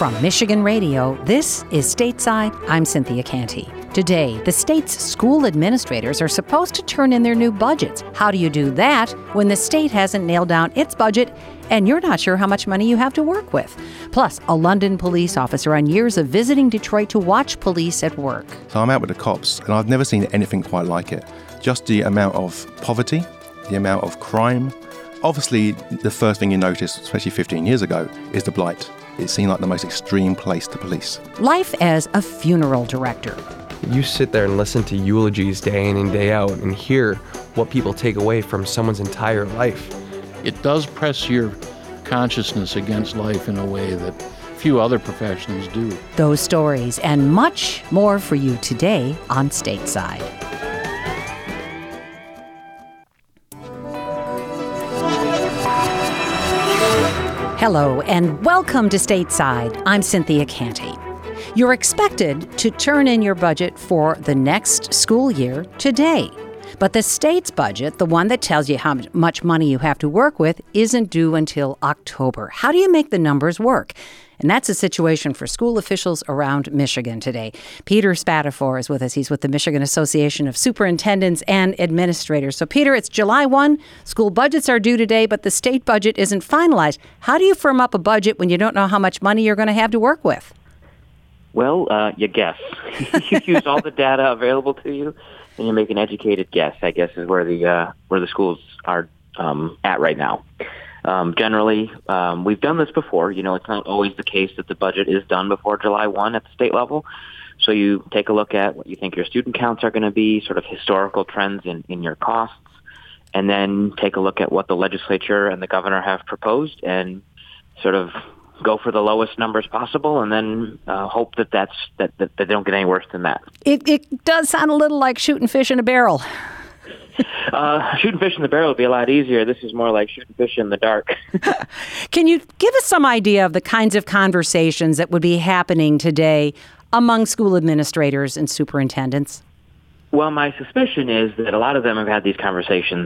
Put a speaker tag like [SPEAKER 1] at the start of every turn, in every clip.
[SPEAKER 1] From Michigan Radio, this is Stateside. I'm Cynthia Canty. Today, the state's school administrators are supposed to turn in their new budgets. How do you do that when the state hasn't nailed down its budget and you're not sure how much money you have to work with? Plus, a London police officer on years of visiting Detroit to watch police at work.
[SPEAKER 2] So I'm out with the cops, and I've never seen anything quite like it. Just the amount of poverty, the amount of crime. Obviously, the first thing you notice, especially 15 years ago, is the blight. It seemed like the most extreme place to police.
[SPEAKER 1] Life as a funeral director.
[SPEAKER 3] You sit there and listen to eulogies day in and day out and hear what people take away from someone's entire life.
[SPEAKER 4] It does press your consciousness against life in a way that few other professions do.
[SPEAKER 1] Those stories and much more for you today on Stateside. Hello and welcome to Stateside. I'm Cynthia Canty. You're expected to turn in your budget for the next school year today. But the state's budget, the one that tells you how much money you have to work with, isn't due until October. How do you make the numbers work? And that's a situation for school officials around Michigan today. Peter Spatafor is with us. He's with the Michigan Association of Superintendents and Administrators. So, Peter, it's July 1. School budgets are due today, but the state budget isn't finalized. How do you firm up a budget when you don't know how much money you're going to have to work with?
[SPEAKER 5] Well, you guess. You use all the data available to you, and you make an educated guess, I guess, is where the schools are at right now. Generally, we've done this before. You know, it's not always the case that the budget is done before July 1 at the state level. So you take a look at what you think your student counts are going to be, sort of historical trends in your costs, and then take a look at what the legislature and the governor have proposed and sort of go for the lowest numbers possible, and then hope that they don't get any worse than that.
[SPEAKER 1] It does sound a little like shooting fish in a barrel.
[SPEAKER 5] Shooting fish in the barrel would be a lot easier. This is more like shooting fish in the dark.
[SPEAKER 1] Can you give us some idea of the kinds of conversations that would be happening today among school administrators and superintendents?
[SPEAKER 5] Well, my suspicion is that a lot of them have had these conversations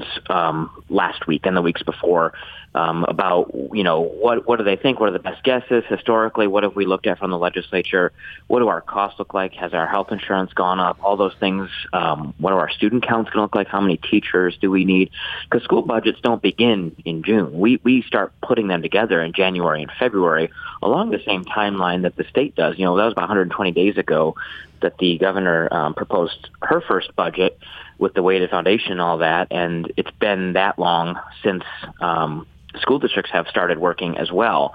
[SPEAKER 5] last week and the weeks before about, you know, what do they think? What are the best guesses? Historically, what have we looked at from the legislature? What do our costs look like? Has our health insurance gone up? All those things. What are our student counts going to look like? How many teachers do we need? Because school budgets don't begin in June. We start putting them together in January and February along the same timeline that the state does. You know, that was about 120 days ago that the governor proposed her first budget with the weighted foundation and all that, and it's been that long since school districts have started working as well.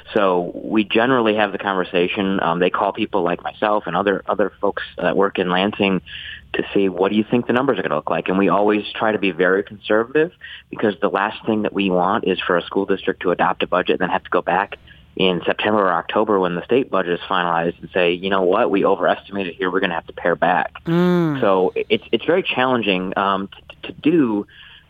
[SPEAKER 5] So we generally have the conversation. They call people like myself and other folks that work in Lansing to see what do you think the numbers are going to look like. And we always try to be very conservative because the last thing that we want is for a school district to adopt a budget and then have to go back in September or October when the state budget is finalized and say, you know what, we overestimated here, we're going to have to pare back. So it's very challenging to do.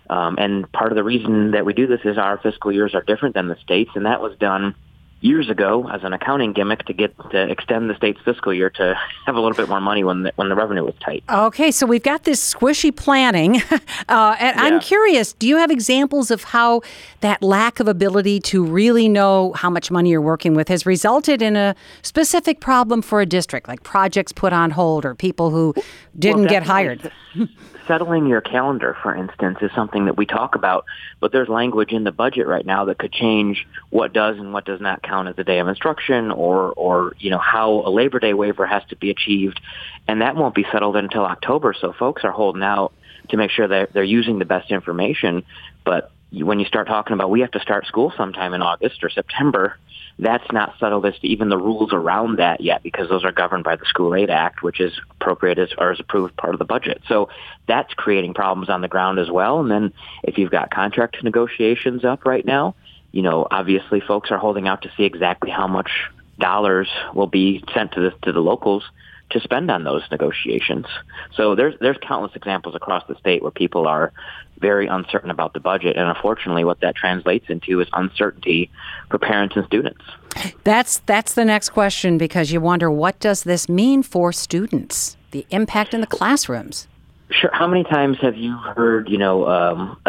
[SPEAKER 5] And part of the reason that we do this is our fiscal years are different than the state's, and that was done years ago as an accounting gimmick to extend the state's fiscal year to have a little bit more money when the revenue was tight.
[SPEAKER 1] Okay, so we've got this squishy planning. And I'm curious, do you have examples of how that lack of ability to really know how much money you're working with has resulted in a specific problem for a district, like projects put on hold or people who didn't get hired?
[SPEAKER 5] Settling your calendar, for instance, is something that we talk about, but there's language in the budget right now that could change what does and what does not count as a day of instruction or you know, how a Labor Day waiver has to be achieved, and that won't be settled until October, so folks are holding out to make sure that they're using the best information. But when you start talking about we have to start school sometime in August or September, that's not settled as to even the rules around that yet, because those are governed by the School Aid Act, which is appropriated or is approved part of the budget. So that's creating problems on the ground as well. And then if you've got contract negotiations up right now, you know, obviously folks are holding out to see exactly how much dollars will be sent to the locals to spend on those negotiations. So there's countless examples across the state where people are very uncertain about the budget. And unfortunately, what that translates into is uncertainty for parents and students.
[SPEAKER 1] That's the next question, because you wonder, what does this mean for students? The impact in the classrooms.
[SPEAKER 5] Sure. How many times have you heard,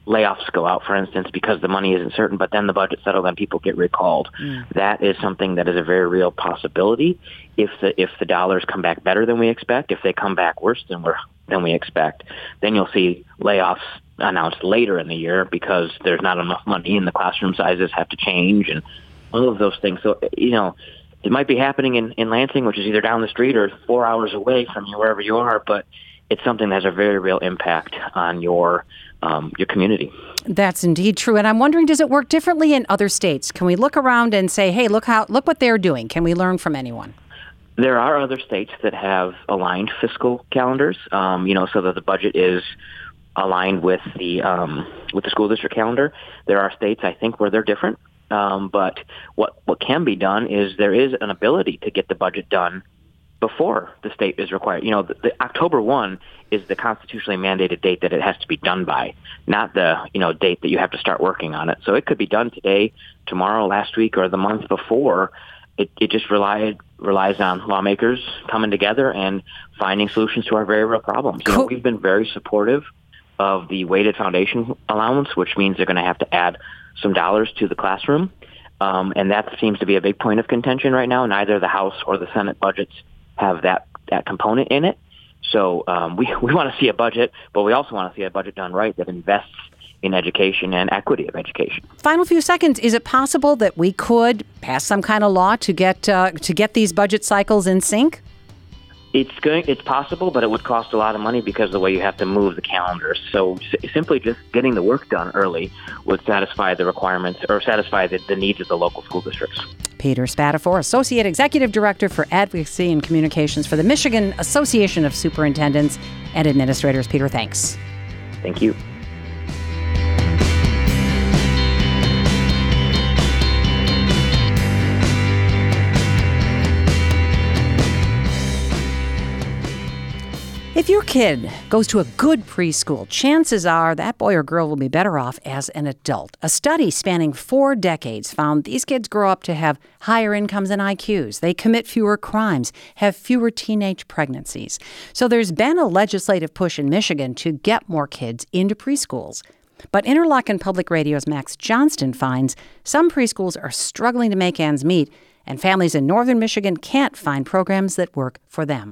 [SPEAKER 5] layoffs go out, for instance, because the money isn't certain, but then the budget's settled and people get recalled. That is something that is a very real possibility. If the dollars come back better than we expect, if they come back worse than we expect, then you'll see layoffs announced later in the year because there's not enough money and the classroom sizes have to change and all of those things. So, it might be happening in Lansing, which is either down the street or 4 hours away from you, wherever you are, but it's something that has a very real impact on your community.
[SPEAKER 1] That's indeed true. And I'm wondering, does it work differently in other states? Can we look around and say, hey, look what they're doing? Can we learn from anyone?
[SPEAKER 5] There are other states that have aligned fiscal calendars, so that the budget is aligned with the school district calendar. There are states, I think, where they're different. But what can be done is there is an ability to get the budget done before the state is required. The October 1 is the constitutionally mandated date that it has to be done by, not the date that you have to start working on it. So it could be done today, tomorrow, last week, or the month before. It just relies on lawmakers coming together and finding solutions to our very real problems.
[SPEAKER 1] Cool.
[SPEAKER 5] We've been very supportive of the weighted foundation allowance, which means they're going to have to add some dollars to the classroom. And that seems to be a big point of contention right now. Neither the House or the Senate budgets have that component in it. So we want to see a budget, but we also want to see a budget done right that invests in education and equity of education.
[SPEAKER 1] Final few seconds. Is it possible that we could pass some kind of law to get these budget cycles in sync?
[SPEAKER 5] It's possible, but it would cost a lot of money because of the way you have to move the calendar. So simply just getting the work done early would satisfy the requirements or satisfy the needs of the local school districts.
[SPEAKER 1] Peter Spatafor, Associate Executive Director for Advocacy and Communications for the Michigan Association of Superintendents and Administrators. Peter, thanks.
[SPEAKER 5] Thank you.
[SPEAKER 1] If your kid goes to a good preschool, chances are that boy or girl will be better off as an adult. A study spanning 4 decades found these kids grow up to have higher incomes and IQs. They commit fewer crimes, have fewer teenage pregnancies. So there's been a legislative push in Michigan to get more kids into preschools. But Interlochen Public Radio's Max Johnston finds some preschools are struggling to make ends meet, and families in northern Michigan can't find programs that work for them.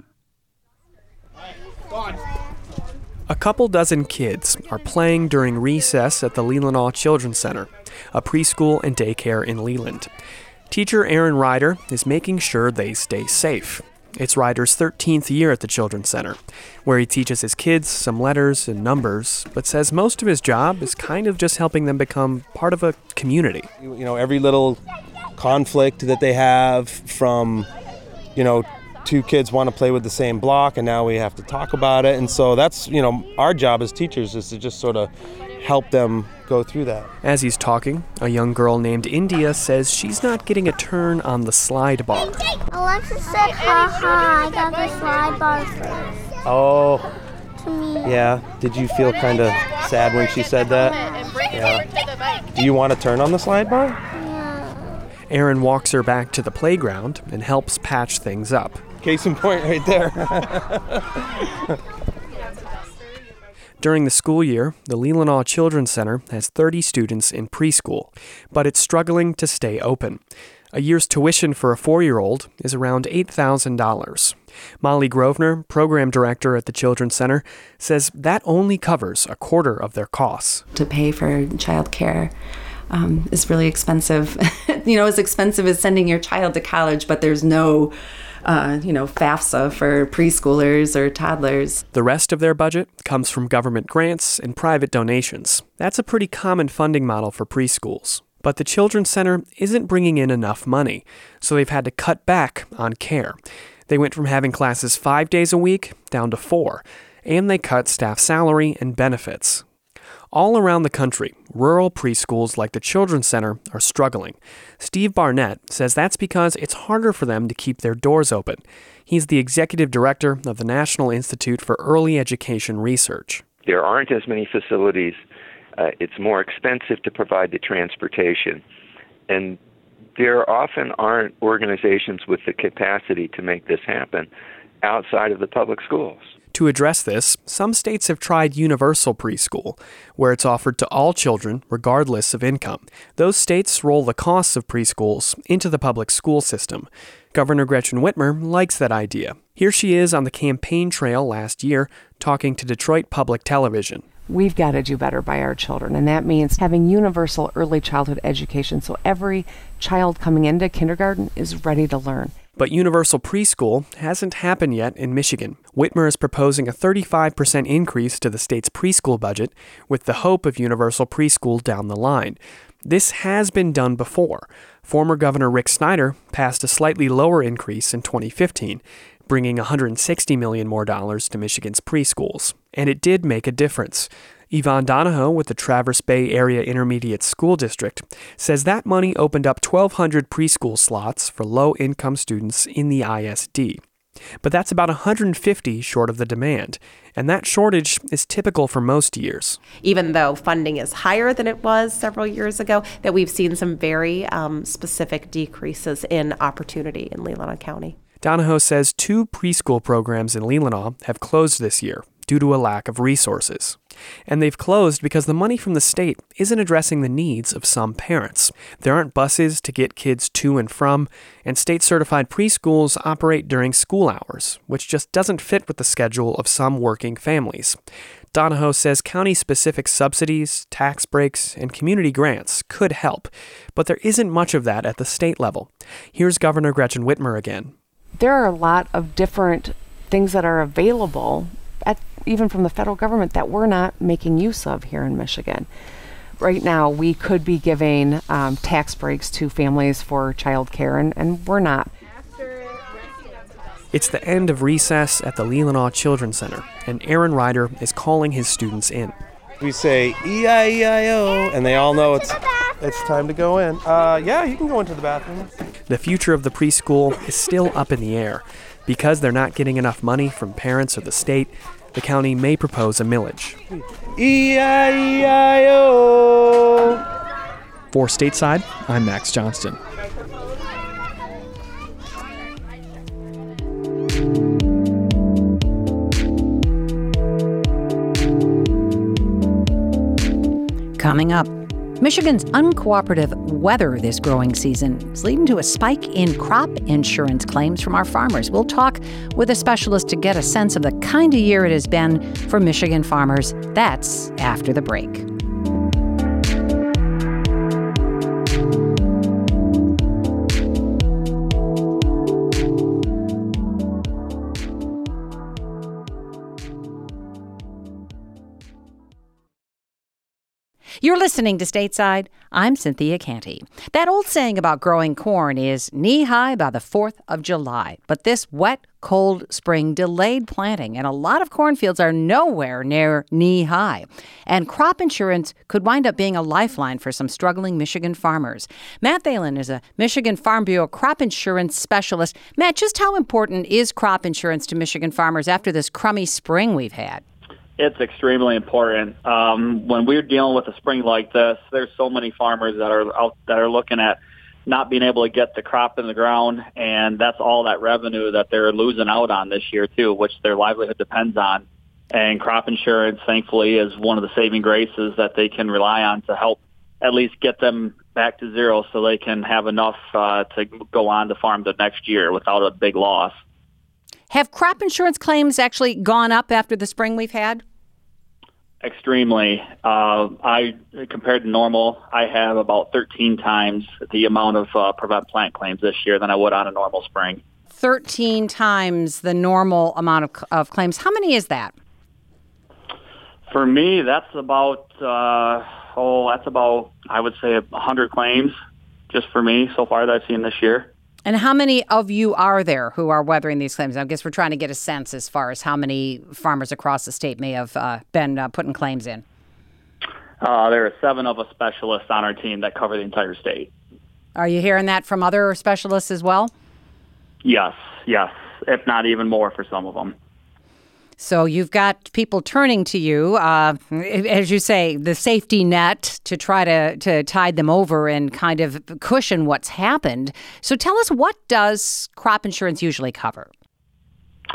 [SPEAKER 3] A couple dozen kids are playing during recess at the Leelanau Children's Center, a preschool and daycare in Leland. Teacher Aaron Ryder is making sure they stay safe. It's Ryder's 13th year at the Children's Center, where he teaches his kids some letters and numbers, but says most of his job is kind of just helping them become part of a community.
[SPEAKER 6] Every little conflict that they have from, 2 kids want to play with the same block, and now we have to talk about it. And so that's, our job as teachers is to just sort of help them go through that.
[SPEAKER 3] As he's talking, a young girl named India says she's not getting a turn on the slide bar.
[SPEAKER 7] Alexis said, I got the slide bar first.
[SPEAKER 6] Oh,
[SPEAKER 7] To me.
[SPEAKER 6] yeah. Did you feel kind of sad when she said that? Yeah. Do you want to turn on the slide bar?
[SPEAKER 7] Yeah.
[SPEAKER 3] Aaron walks her back to the playground and helps patch things up.
[SPEAKER 6] Case in point right there.
[SPEAKER 3] During the school year, the Leelanau Children's Center has 30 students in preschool, but it's struggling to stay open. A year's tuition for a 4-year-old is around $8,000. Molly Grosvenor, program director at the Children's Center, says that only covers a quarter of their costs.
[SPEAKER 8] To pay for childcare is really expensive. As expensive as sending your child to college, but there's no FAFSA for preschoolers or toddlers.
[SPEAKER 3] The rest of their budget comes from government grants and private donations. That's a pretty common funding model for preschools. But the Children's Center isn't bringing in enough money, so they've had to cut back on care. They went from having classes 5 days a week down to 4, and they cut staff salary and benefits. All around the country, rural preschools like the Children's Center are struggling. Steve Barnett says that's because it's harder for them to keep their doors open. He's the executive director of the National Institute for Early Education Research.
[SPEAKER 9] There aren't as many facilities. It's more expensive to provide the transportation. And there often aren't organizations with the capacity to make this happen outside of the public schools.
[SPEAKER 3] To address this, some states have tried universal preschool, where it's offered to all children regardless of income. Those states roll the costs of preschools into the public school system. Governor Gretchen Whitmer likes that idea. Here she is on the campaign trail last year talking to Detroit Public Television.
[SPEAKER 10] We've got to do better by our children, and that means having universal early childhood education so every child coming into kindergarten is ready to learn.
[SPEAKER 3] But universal preschool hasn't happened yet in Michigan. Whitmer is proposing a 35% increase to the state's preschool budget with the hope of universal preschool down the line. This has been done before. Former Governor Rick Snyder passed a slightly lower increase in 2015, bringing $160 million more to Michigan's preschools. And it did make a difference. Yvonne Donahoe with the Traverse Bay Area Intermediate School District says that money opened up 1,200 preschool slots for low-income students in the ISD. But that's about 150 short of the demand, and that shortage is typical for most years.
[SPEAKER 11] Even though funding is higher than it was several years ago, that we've seen some very specific decreases in opportunity in Leelanau County.
[SPEAKER 3] Donahoe says 2 preschool programs in Leelanau have closed this year due to a lack of resources. And they've closed because the money from the state isn't addressing the needs of some parents. There aren't buses to get kids to and from, and state-certified preschools operate during school hours, which just doesn't fit with the schedule of some working families. Donahoe says county-specific subsidies, tax breaks, and community grants could help, but there isn't much of that at the state level. Here's Governor Gretchen Whitmer again.
[SPEAKER 10] There are a lot of different things that are available, even from the federal government, that we're not making use of here in Michigan. Right now, we could be giving tax breaks to families for child care, and we're not.
[SPEAKER 3] It's the end of recess at the Leelanau Children's Center, and Aaron Ryder is calling his students in.
[SPEAKER 6] We say E-I-E-I-O, and they all know it's time to go in. Yeah, you can go into the bathroom.
[SPEAKER 3] The future of the preschool is still up in the air. Because they're not getting enough money from parents or the state, the county may propose a millage.
[SPEAKER 6] E-I-E-I-O.
[SPEAKER 3] For Stateside, I'm Max Johnston.
[SPEAKER 1] Coming up, Michigan's uncooperative weather this growing season is leading to a spike in crop insurance claims from our farmers. We'll talk with a specialist to get a sense of the kind of year it has been for Michigan farmers. That's after the break. You're listening to Stateside. I'm Cynthia Canty. That old saying about growing corn is knee-high by the 4th of July. But this wet, cold spring delayed planting, and a lot of cornfields are nowhere near knee-high. And crop insurance could wind up being a lifeline for some struggling Michigan farmers. Matt Thalen is a Michigan Farm Bureau crop insurance specialist. Matt, just how important is crop insurance to Michigan farmers after this crummy spring we've had?
[SPEAKER 12] It's extremely important. When we're dealing with a spring like this, there's so many farmers that are out that are looking at not being able to get the crop in the ground, and that's all that revenue that they're losing out on this year too, which their livelihood depends on. And crop insurance, thankfully, is one of the saving graces that they can rely on to help at least get them back to zero so they can have enough to go on to farm the next year without a big loss.
[SPEAKER 1] Have crop insurance claims actually gone up after the spring we've had?
[SPEAKER 12] Extremely. I compared to normal, I have about 13 times the amount of prevent plant claims this year than I would on a normal spring.
[SPEAKER 1] 13 times the normal amount of claims. How many is that?
[SPEAKER 12] For me, that's about, I would say 100 claims just for me so far that I've seen this year.
[SPEAKER 1] And how many of you are there who are weathering these claims? I guess we're trying to get a sense as far as how many farmers across the state may have been putting claims in.
[SPEAKER 12] There are 7 of us specialists on our team that cover the entire state.
[SPEAKER 1] Are you hearing that from other specialists as well?
[SPEAKER 12] Yes, if not even more for some of them.
[SPEAKER 1] So you've got people turning to you, as you say, the safety net to try to tide them over and kind of cushion what's happened. So tell us, what does crop insurance usually cover?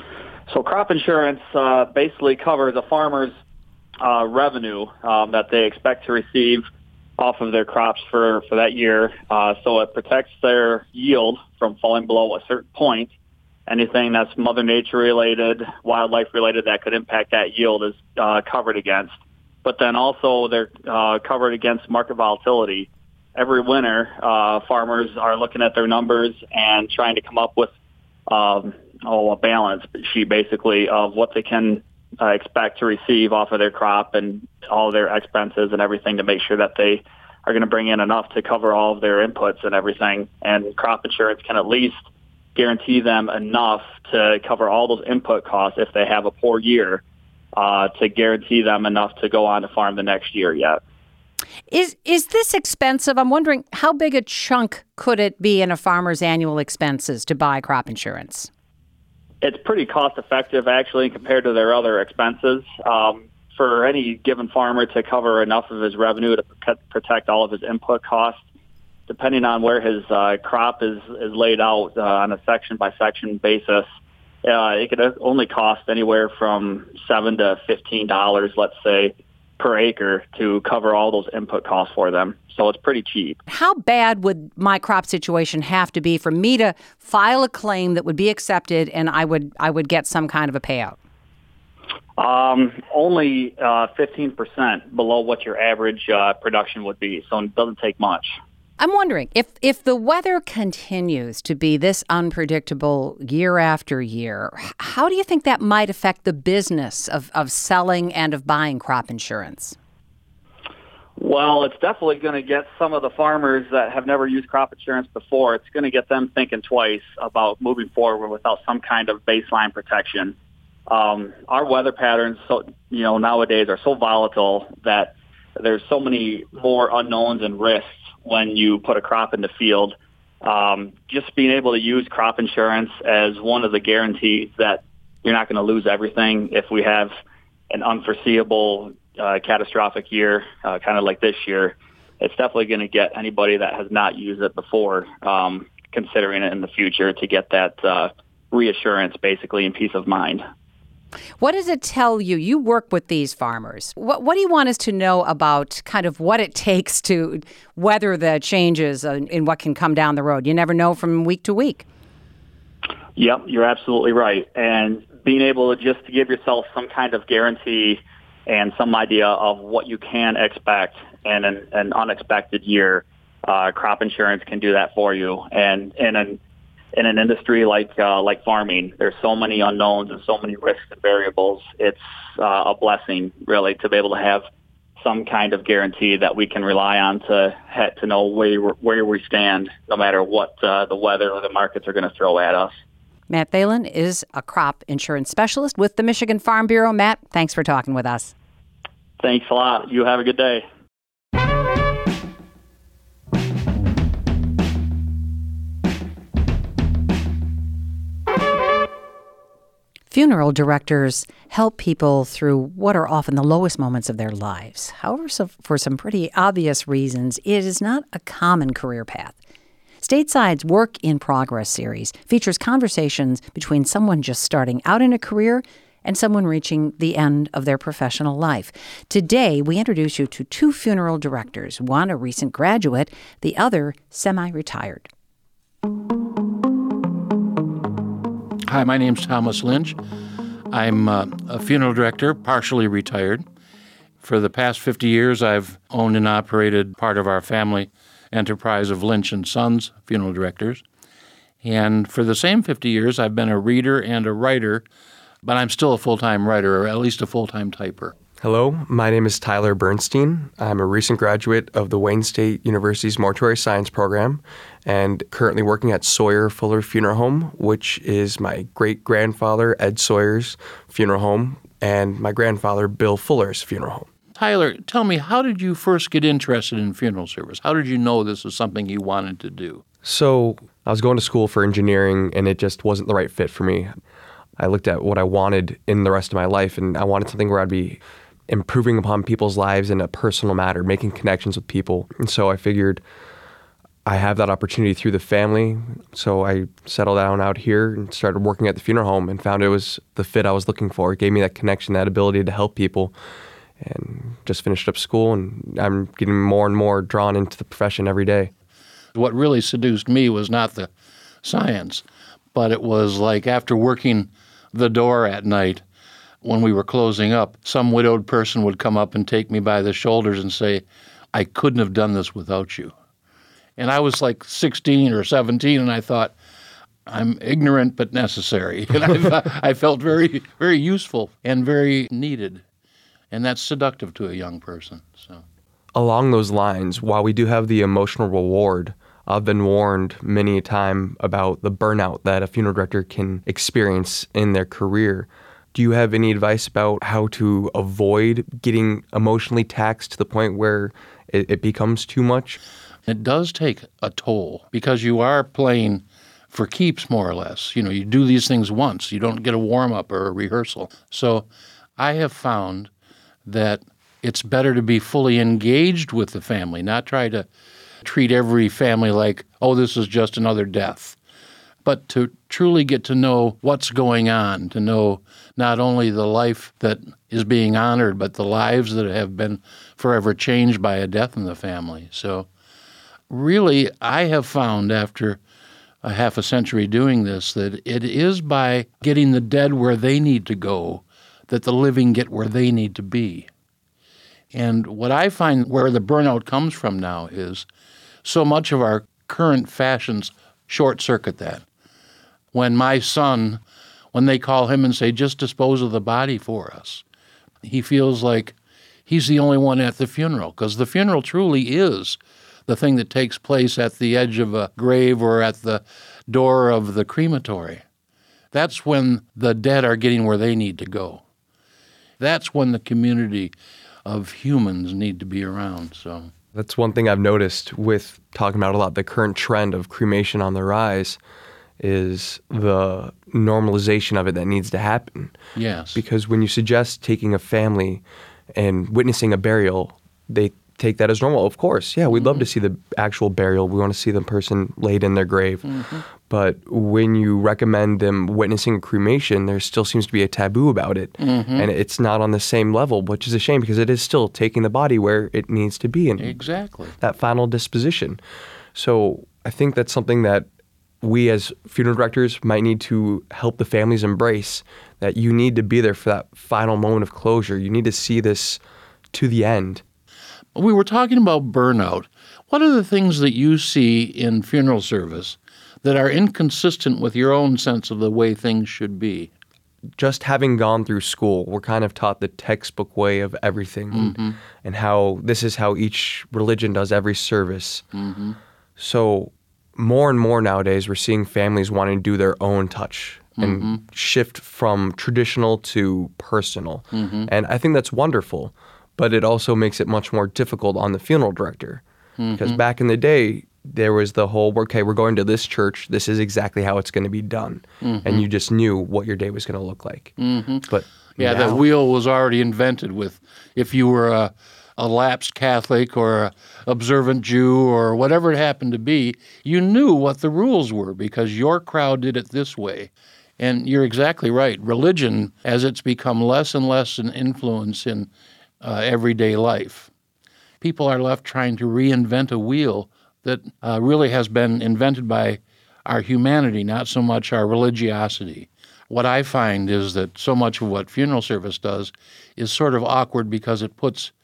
[SPEAKER 12] So crop insurance basically covers a farmer's revenue that they expect to receive off of their crops for that year. So it protects their yield from falling below a certain point. Anything that's Mother Nature related, wildlife related that could impact that yield is covered against. But then also they're covered against market volatility. Every winter, farmers are looking at their numbers and trying to come up with a balance sheet basically of what they can expect to receive off of their crop and all their expenses and everything to make sure that they are going to bring in enough to cover all of their inputs and everything. And crop insurance can at least guarantee them enough to cover all those input costs if they have a poor year, to guarantee them enough to go on to farm the next year yet.
[SPEAKER 1] Is this expensive? I'm wondering, how big a chunk could it be in a farmer's annual expenses to buy crop insurance?
[SPEAKER 12] It's pretty cost effective, actually, compared to their other expenses. For any given farmer to cover enough of his revenue to protect all of his input costs, depending on where his crop is laid out on a section-by-section basis, it could only cost anywhere from $7 to $15, let's say, per acre to cover all those input costs for them. So it's pretty cheap.
[SPEAKER 1] How bad would my crop situation have to be for me to file a claim that would be accepted and I would get some kind of a payout?
[SPEAKER 12] Only 15% below what your average production would be, so it doesn't take much.
[SPEAKER 1] I'm wondering, if the weather continues to be this unpredictable year after year, how do you think that might affect the business of selling and of buying crop insurance?
[SPEAKER 12] Well, it's definitely going to get some of the farmers that have never used crop insurance before, it's going to get them thinking twice about moving forward without some kind of baseline protection. Our weather patterns, nowadays are so volatile that there's so many more unknowns and risks when you put a crop in the field. Just being able to use crop insurance as one of the guarantees that you're not going to lose everything if we have an unforeseeable catastrophic year, kind of like this year. It's definitely going to get anybody that has not used it before considering it in the future to get that reassurance basically and peace of mind.
[SPEAKER 1] What does it tell you? You work with these farmers. What do you want us to know about kind of what it takes to weather the changes in what can come down the road? You never know from week to week.
[SPEAKER 12] Yep, you're absolutely right. And being able to just give yourself some kind of guarantee and some idea of what you can expect in an unexpected year, crop insurance can do that for you. And in an industry like farming, there's so many unknowns and so many risks and variables. It's a blessing, really, to be able to have some kind of guarantee that we can rely on to know where we stand, no matter what the weather or the markets are going to throw at us.
[SPEAKER 1] Matt Thelen is a crop insurance specialist with the Michigan Farm Bureau. Matt, thanks for talking with us.
[SPEAKER 12] Thanks a lot. You have a good day.
[SPEAKER 1] Funeral directors help people through what are often the lowest moments of their lives. However, for some pretty obvious reasons, it is not a common career path. Stateside's Work in Progress series features conversations between someone just starting out in a career and someone reaching the end of their professional life. Today, we introduce you to two funeral directors, one a recent graduate, the other semi-retired.
[SPEAKER 4] Hi, my name's Thomas Lynch. I'm a funeral director, partially retired. For the past 50 years, I've owned and operated part of our family enterprise of Lynch & Sons Funeral Directors. And for the same 50 years, I've been a reader and a writer, but I'm still a full-time writer, or at least a full-time typer.
[SPEAKER 13] Hello, my name is Tyler Bernstein. I'm a recent graduate of the Wayne State University's Mortuary Science program and currently working at Sawyer Fuller Funeral Home, which is my great-grandfather Ed Sawyer's funeral home and my grandfather Bill Fuller's funeral home.
[SPEAKER 4] Tyler, tell me, how did you first get interested in funeral service? How did you know this was something you wanted to do?
[SPEAKER 13] So I was going to school for engineering and it just wasn't the right fit for me. I looked at what I wanted in the rest of my life and I wanted something where I'd be improving upon people's lives in a personal matter, making connections with people. And so I figured I have that opportunity through the family. So I settled down out here and started working at the funeral home and found it was the fit I was looking for. It gave me that connection, that ability to help people, and just finished up school, and I'm getting more and more drawn into the profession every day.
[SPEAKER 4] What really seduced me was not the science, but it was like after working the door at night, when we were closing up, some widowed person would come up and take me by the shoulders and say, I couldn't have done this without you. And I was like 16 or 17, and I thought, I'm ignorant but necessary. And I felt very, very useful and very needed. And that's seductive to a young person. So,
[SPEAKER 13] along those lines, while we do have the emotional reward, I've been warned many a time about the burnout that a funeral director can experience in their career. Do you have any advice about how to avoid getting emotionally taxed to the point where it becomes too much?
[SPEAKER 4] It does take a toll because you are playing for keeps, more or less. You know, you do these things once. You don't get a warm-up or a rehearsal. So I have found that it's better to be fully engaged with the family, not try to treat every family like, oh, this is just another death, but to truly get to know what's going on, to know not only the life that is being honored, but the lives that have been forever changed by a death in the family. So really, I have found after a half a century doing this that it is by getting the dead where they need to go that the living get where they need to be. And what I find where the burnout comes from now is so much of our current fashions short-circuit that. When my son, when they call him and say, just dispose of the body for us, he feels like he's the only one at the funeral, because the funeral truly is the thing that takes place at the edge of a grave or at the door of the crematory. That's when the dead are getting where they need to go. That's when the community of humans need to be around. So
[SPEAKER 13] that's one thing I've noticed with talking about a lot, the current trend of cremation on the rise is the normalization of it that needs to happen.
[SPEAKER 4] Yes.
[SPEAKER 13] Because when you suggest taking a family and witnessing a burial, they take that as normal. Of course, yeah, we'd love to see the actual burial. We want to see the person laid in their grave. Mm-hmm. But when you recommend them witnessing a cremation, there still seems to be a taboo about it. Mm-hmm. And it's not on the same level, which is a shame because it is still taking the body where it needs to be. And
[SPEAKER 4] exactly.
[SPEAKER 13] That final disposition. So I think that's something that we as funeral directors might need to help the families embrace, that you need to be there for that final moment of closure. You need to see this to the end.
[SPEAKER 4] We were talking about burnout. What are the things that you see in funeral service that are inconsistent with your own sense of the way things should be?
[SPEAKER 13] Just having gone through school, we're kind of taught the textbook way of everything and how this is how each religion does every service. Mm-hmm. So more and more nowadays, we're seeing families wanting to do their own touch and shift from traditional to personal. Mm-hmm. And I think that's wonderful. But it also makes it much more difficult on the funeral director. Because back in the day, there was the whole, okay, we're going to this church, this is exactly how it's going to be done. And you just knew what your day was going to look like. But
[SPEAKER 4] yeah, that wheel was already invented with, if you were a lapsed Catholic or a observant Jew or whatever it happened to be, you knew what the rules were because your crowd did it this way. And you're exactly right. Religion, as it's become less and less an influence in everyday life, people are left trying to reinvent a wheel that really has been invented by our humanity, not so much our religiosity. What I find is that so much of what funeral service does is sort of awkward because it puts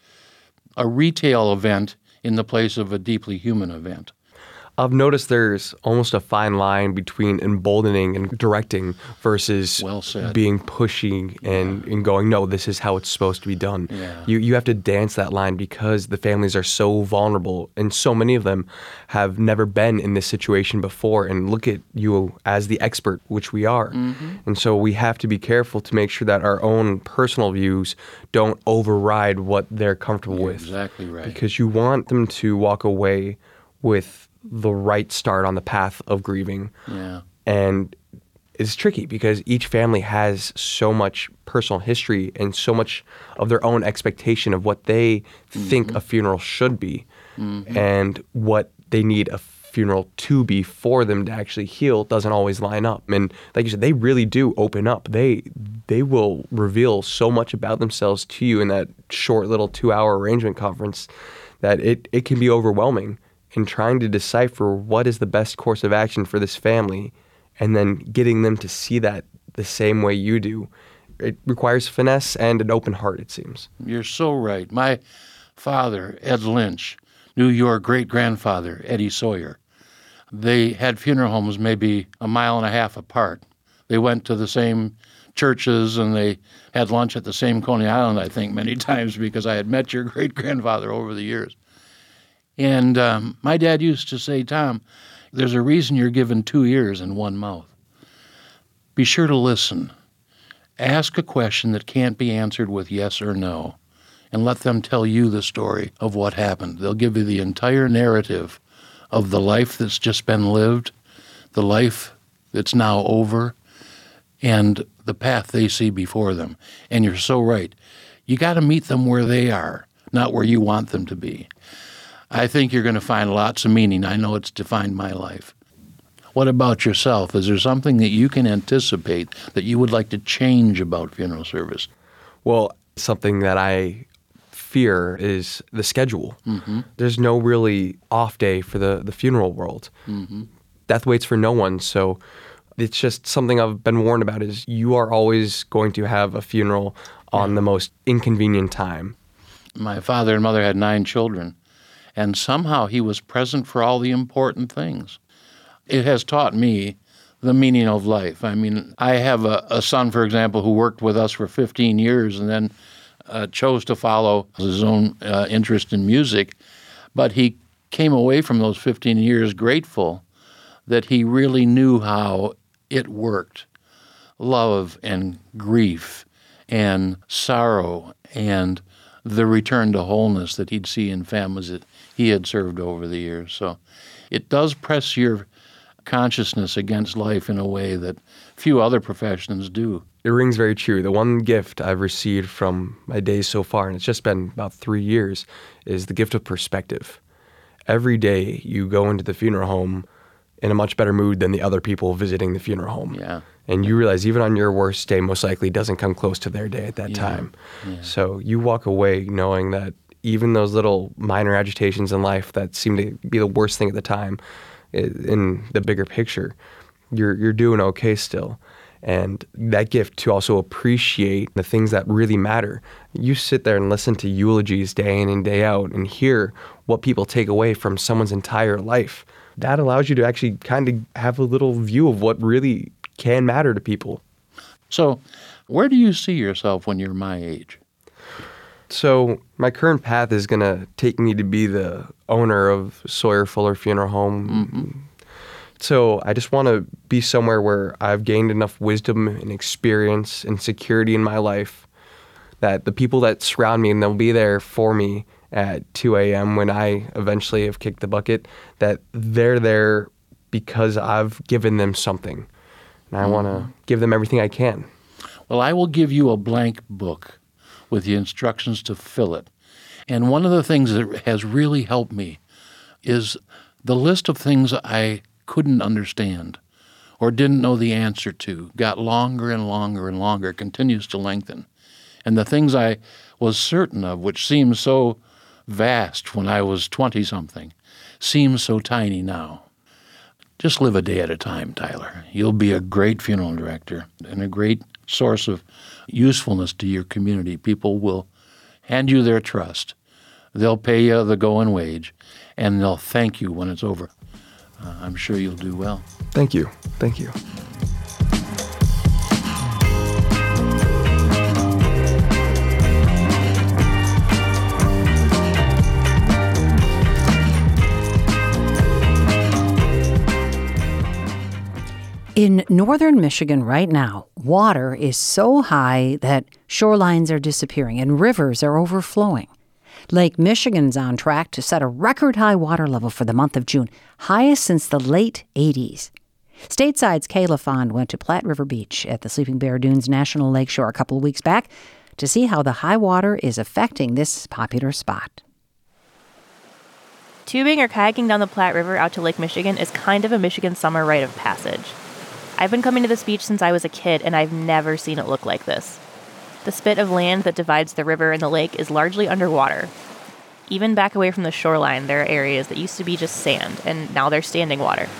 [SPEAKER 4] a retail event in the place of a deeply human event.
[SPEAKER 13] I've noticed there's almost a fine line between emboldening and directing versus being pushy and going, no, this is how it's supposed to be done.
[SPEAKER 4] Yeah.
[SPEAKER 13] You have to dance that line because the families are so vulnerable and so many of them have never been in this situation before and look at you as the expert, which we are. And so we have to be careful to make sure that our own personal views don't override what they're comfortable with.
[SPEAKER 4] Exactly right.
[SPEAKER 13] Because you want them to walk away with the right start on the path of grieving.
[SPEAKER 4] Yeah.
[SPEAKER 13] And it's tricky because each family has so much personal history and so much of their own expectation of what they think a funeral should be and what they need a funeral to be for them to actually heal doesn't always line up. And like you said, they really do open up. They will reveal so much about themselves to you in that short little 2-hour arrangement conference that it can be overwhelming in trying to decipher what is the best course of action for this family and then getting them to see that the same way you do. It requires finesse and an open heart, it seems.
[SPEAKER 4] You're so right. My father, Ed Lynch, knew your great-grandfather, Eddie Sawyer. They had funeral homes maybe 1.5 miles apart. They went to the same churches and they had lunch at the same Coney Island, I think, many times because I had met your great-grandfather over the years. And my dad used to say, Tom, there's a reason you're given 2 ears and 1 mouth. Be sure to listen. Ask a question that can't be answered with yes or no, and let them tell you the story of what happened. They'll give you the entire narrative of the life that's just been lived, the life that's now over, and the path they see before them. And you're so right. You got to meet them where they are, not where you want them to be. I think you're going to find lots of meaning. I know it's defined my life. What about yourself? Is there something that you can anticipate that you would like to change about funeral service?
[SPEAKER 13] Well, something that I fear is the schedule.
[SPEAKER 4] Mm-hmm.
[SPEAKER 13] There's no really off day for the funeral world.
[SPEAKER 4] Mm-hmm.
[SPEAKER 13] Death waits for no one, so it's just something I've been warned about is you are always going to have a funeral on the most inconvenient time.
[SPEAKER 4] My father and mother had 9 children, and somehow he was present for all the important things. It has taught me the meaning of life. I mean, I have a son, for example, who worked with us for 15 years and then chose to follow his own interest in music, but he came away from those 15 years grateful that he really knew how it worked. Love and grief and sorrow and the return to wholeness that he'd see in families that he had served over the years. So it does press your consciousness against life in a way that few other professions do.
[SPEAKER 13] It rings very true. The one gift I've received from my days so far, and it's just been about 3 years, is the gift of perspective. Every day you go into the funeral home in a much better mood than the other people visiting the funeral home.
[SPEAKER 4] Yeah.
[SPEAKER 13] And you realize even on your worst day, most likely doesn't come close to their day at that time.
[SPEAKER 4] Yeah.
[SPEAKER 13] So you walk away knowing that even those little minor agitations in life that seem to be the worst thing at the time, in the bigger picture, you're doing okay still. And that gift to also appreciate the things that really matter. You sit there and listen to eulogies day in and day out and hear what people take away from someone's entire life. That allows you to actually kind of have a little view of what really can matter to people.
[SPEAKER 4] So where do you see yourself when you're my age?
[SPEAKER 13] So my current path is going to take me to be the owner of Sawyer Fuller Funeral Home.
[SPEAKER 4] Mm-hmm.
[SPEAKER 13] So I just want to be somewhere where I've gained enough wisdom and experience and security in my life that the people that surround me, and they'll be there for me at 2 a.m. when I eventually have kicked the bucket, that they're there because I've given them something. And I want to give them everything I can.
[SPEAKER 4] Well, I will give you a blank book with the instructions to fill it. And one of the things that has really helped me is the list of things I couldn't understand or didn't know the answer to got longer and longer and longer, continues to lengthen. And the things I was certain of, which seemed so vast when I was 20-something, seem so tiny now. Just live a day at a time, Tyler. You'll be a great funeral director and a great source of usefulness to your community. People will hand you their trust. They'll pay you the going wage, and they'll thank you when it's over. I'm sure you'll do well.
[SPEAKER 13] Thank you. Thank you.
[SPEAKER 1] In northern Michigan right now, water is so high that shorelines are disappearing and rivers are overflowing. Lake Michigan's on track to set a record-high water level for the month of June, highest since the late 80s. Stateside's Kayla Fond went to Platte River Beach at the Sleeping Bear Dunes National Lakeshore a couple of weeks back to see how the high water is affecting this popular spot.
[SPEAKER 14] Tubing or kayaking down the Platte River out to Lake Michigan is kind of a Michigan summer rite of passage. I've been coming to this beach since I was a kid, and I've never seen it look like this. The spit of land that divides the river and the lake is largely underwater. Even back away from the shoreline, there are areas that used to be just sand, and now they're standing water.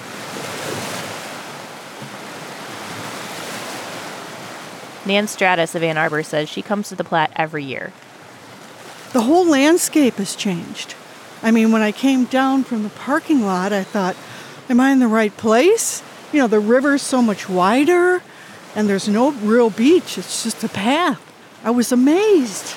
[SPEAKER 14] Nan Stratus of Ann Arbor says she comes to the Platte every year.
[SPEAKER 15] The whole landscape has changed. I mean, when I came down from the parking lot, I thought, am I in the right place? You know, the river's so much wider, and there's no real beach. It's just a path. I was amazed.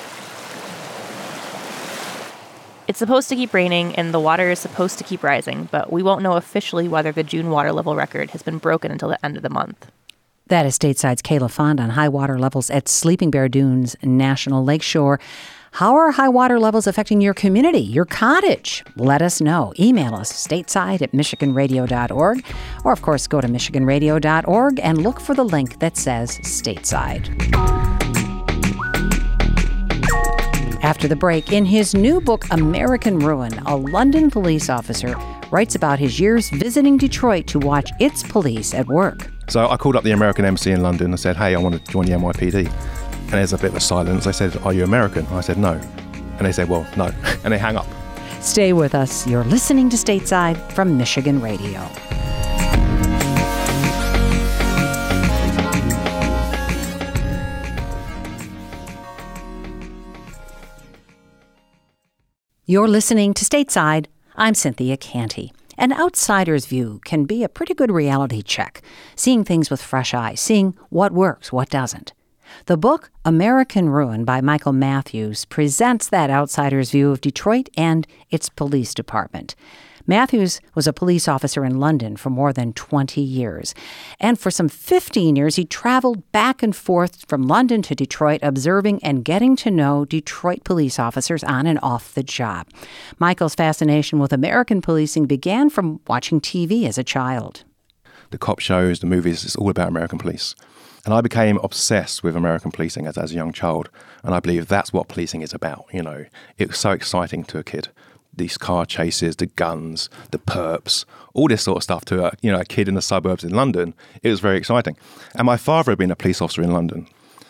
[SPEAKER 14] It's supposed to keep raining, and the water is supposed to keep rising, but we won't know officially whether the June water level record has been broken until the end of the month.
[SPEAKER 1] That is Stateside's Kayla Fond on high water levels at Sleeping Bear Dunes National Lakeshore. How are high water levels affecting your community, your cottage? Let us know. Email us, stateside@michiganradio.org. Or, of course, go to michiganradio.org and look for the link that says Stateside. After the break, in his new book, American Ruin, a London police officer writes about his years visiting Detroit to watch its police at work.
[SPEAKER 2] So I called up the American embassy in London and said, hey, I want to join the NYPD. And there's a bit of a silence. They said, are you American? I said, no. And they said, well, no. And they hang up.
[SPEAKER 1] Stay with us. You're listening to Stateside from Michigan Radio. You're listening to Stateside. I'm Cynthia Canty. An outsider's view can be a pretty good reality check, seeing things with fresh eyes, seeing what works, what doesn't. The book, American Ruin by Michael Matthews, presents that outsider's view of Detroit and its police department. Matthews was a police officer in London for more than 20 years. And for some 15 years, he traveled back and forth from London to Detroit, observing and getting to know Detroit police officers on and off the job. Michael's fascination with American policing began from watching TV as a child.
[SPEAKER 2] The cop shows, the movies, it's all about American police. And I became obsessed with American policing as a young child. And I believe that's what policing is about, you know. It was so exciting to a kid. These car chases, the guns, the perps, all this sort of stuff to a kid in the suburbs in London. It was very exciting. And my father had been a police officer in London.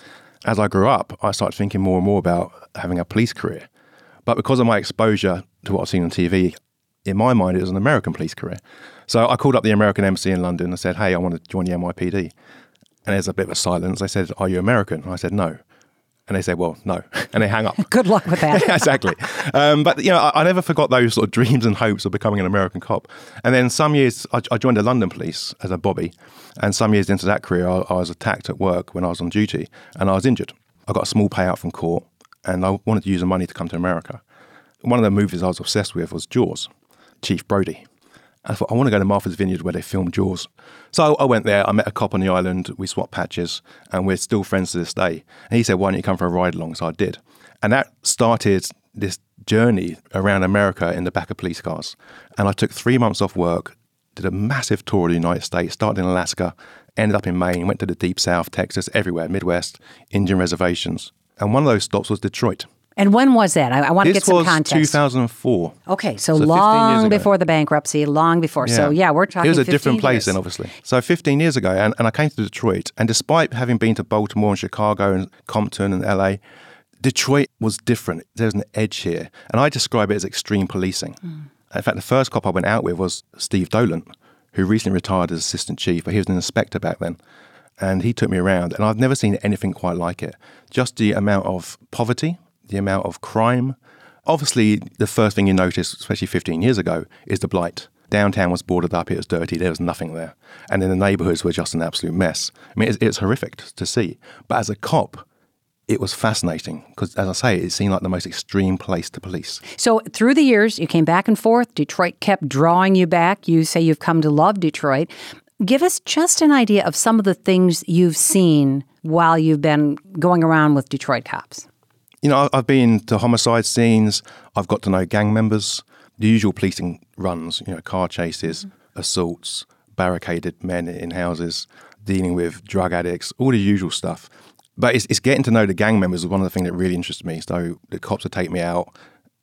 [SPEAKER 2] As I grew up, I started thinking more and more about having a police career. But because of my exposure to what I've seen on TV, in my mind, it was an American police career. So I called up the American embassy in London and said, hey, I want to join the NYPD. And there's a bit of a silence. They said, are you American? And I said, no. And they said, well, no. And they hang up.
[SPEAKER 1] Good luck with that.
[SPEAKER 2] Exactly. But, I never forgot those sort of dreams and hopes of becoming an American cop. And then some years, I joined the London police as a bobby. And some years into that career, I was attacked at work when I was on duty. And I was injured. I got a small payout from court. And I wanted to use the money to come to America. One of the movies I was obsessed with was Jaws, Chief Brody. I thought, I want to go to Martha's Vineyard where they filmed Jaws. So I went there, I met a cop on the island, we swapped patches, and we're still friends to this day. And he said, why don't you come for a ride along? So I did. And that started this journey around America in the back of police cars. And I took 3 months off work, did a massive tour of the United States, started in Alaska, ended up in Maine, went to the Deep South, Texas, everywhere, Midwest, Indian reservations. And one of those stops was Detroit.
[SPEAKER 1] And when was that? I want to get some context.
[SPEAKER 2] This was 2004.
[SPEAKER 1] Okay, so long before the bankruptcy, long before. Yeah. So, we're talking 15 years. It was a different place
[SPEAKER 2] then, obviously. So 15 years ago, and I came to Detroit, and despite having been to Baltimore and Chicago and Compton and LA, Detroit was different. There's an edge here. And I describe it as extreme policing. In fact, the first cop I went out with was Steve Dolan, who recently retired as assistant chief, but he was an inspector back then. And he took me around, and I've never seen anything quite like it. Just the amount of poverty, the amount of crime. Obviously, the first thing you notice, especially 15 years ago, is the blight. Downtown was boarded up, it was dirty, there was nothing there. And then the neighborhoods were just an absolute mess. I mean, it's horrific to see. But as a cop, it was fascinating because, as I say, it seemed like the most extreme place to police.
[SPEAKER 1] So through the years, you came back and forth. Detroit kept drawing you back. You say you've come to love Detroit. Give us just an idea of some of the things you've seen while you've been going around with Detroit cops.
[SPEAKER 2] I've been to homicide scenes. I've got to know gang members, the usual policing runs, car chases, assaults, barricaded men in houses, dealing with drug addicts, all the usual stuff. But it's getting to know the gang members is one of the things that really interests me. So the cops would take me out